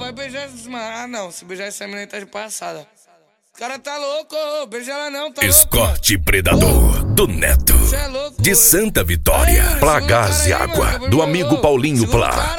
vai beijar essa mano. Ah, não, se beijar essa menina aí tá de passada. O cara tá louco, beija ela não, tá Escorte Predador, do Neto. É louco, de Santa Vitória. aí, Pra segura o Gás cara e aí, Água, mano, do amigo Paulinho Plá.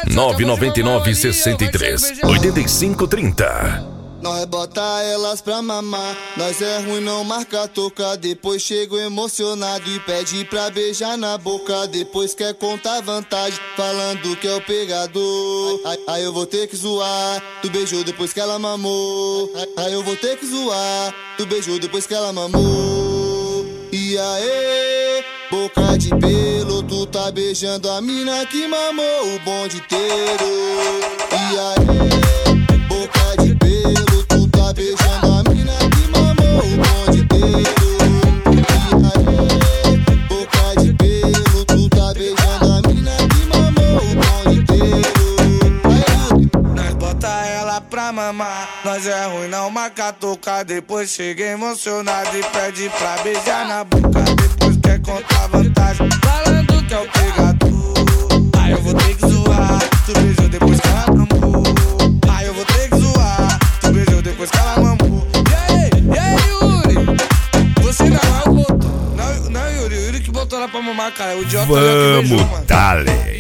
999-63-8530. Nós bota elas pra mamar, nós é ruim não marca toca. Depois chego emocionado e pede pra beijar na boca. Depois quer contar vantagem, falando que é o pegador. Aí eu vou ter que zoar, tu beijou depois que ela mamou. Aí eu vou ter que zoar, tu beijou depois que ela mamou. E aí, boca de pelo, tu tá beijando a mina que mamou o bonde inteiro. E aí, boca de pelo, tu tá beijando a mina que mamou o bonde inteiro. E aí, boca de pelo, tu tá beijando a mina que mamou o bonde inteiro. Aí, nós bota ela pra mamar, nós é ruim não marca toca. Depois chega emocionado e pede pra beijar na boca. Depois quer contar vantagem, falando que é o pegador. Aí eu vou ter que zoar, tu beijou depois que ela mamou. Aí eu vou ter que zoar, tu beijou depois que ela mamou. E aí, Yuri? Você não é o botou. Não, Yuri, o Yuri que botou ela pra mamar, cara. O idiota ali que beijou, mano. Dale.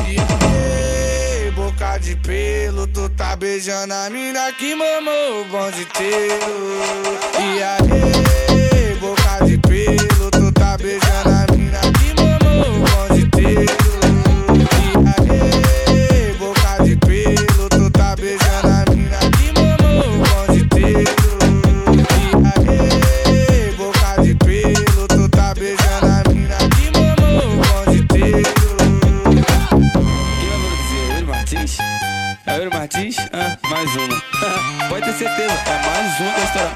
Boca de pelo, tu tá beijando a mina que mamou o bonde inteiro. E aí, boca de pelo, tu tá beijando a mina que mamou o bonde inteiro. E aí, boca de pelo, tu tá beijando a mina que mamou o bonde inteiro. E aí, boca de pelo, tu tá beijando a mina que mamou o bonde inteiro. É o Yuri Martins? Ah, mais uma. Pode ter certeza, é mais uma da história.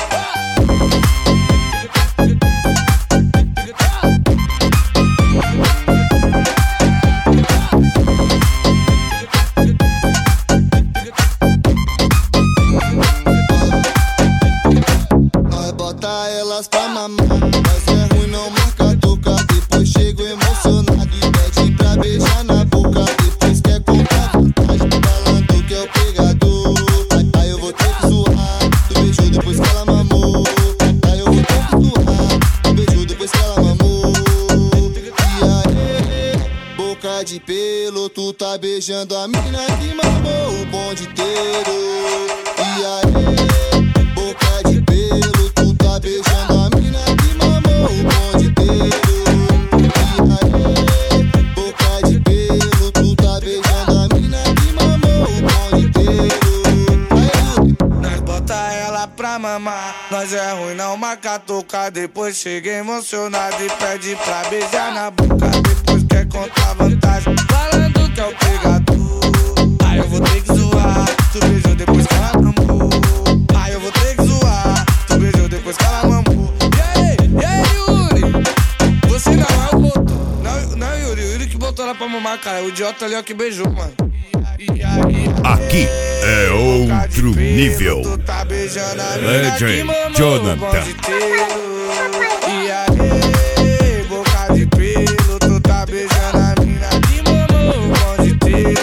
nós bota elas pra mamar, nós é ruim não marca toca. Depois chego emocionado e pede pra beijar na boca. Depois quer contar vantagem, falando que é o pegador. Aí eu vou ter que zoar, tu beijou depois que ela mamou. Aí eu vou ter que zoar, tu beijou depois que ela mamou. E aí, boca de pelo, tu tá beijando a mina que mamou o bonde inteiro. E aí, boca de pelo, tu tá beijando a mina que mamou o bonde inteiro. E aí, boca de pelo, tu tá beijando a mina que mamou o bonde inteiro. Aí, Nós bota ela pra mamar, nós é ruim não marca toca. Depois chega emocionado e pede pra beijar na boca. Depois quer contar vantagem, falando que é o pegador. Aí eu vou ter que zoar, tu beijou depois que ela mamou. Aí eu vou ter que zoar, tu beijou depois que ela mamou. E aí, Yuri? Você não é o botou. Não, Yuri, o Yuri que botou ela pra mamar, cara. O idiota ali é o que beijou, mano. Aqui é outro nível. Legend Jonathan. E aí, boca de pelo, tu tá beijando a mina que mamou o bonde inteiro.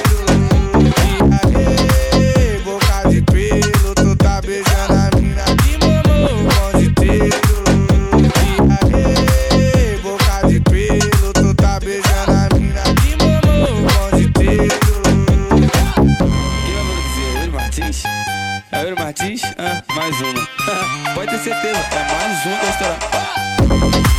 E aí, boca de pelo, tu tá beijando a mina que mamou o bonde inteiro. E aí, boca de pelo, tu tá beijando a mina que mamou o bonde inteiro. É o Yuri Martins? Ah, mais uma. Pode ter certeza, é mais uma da história.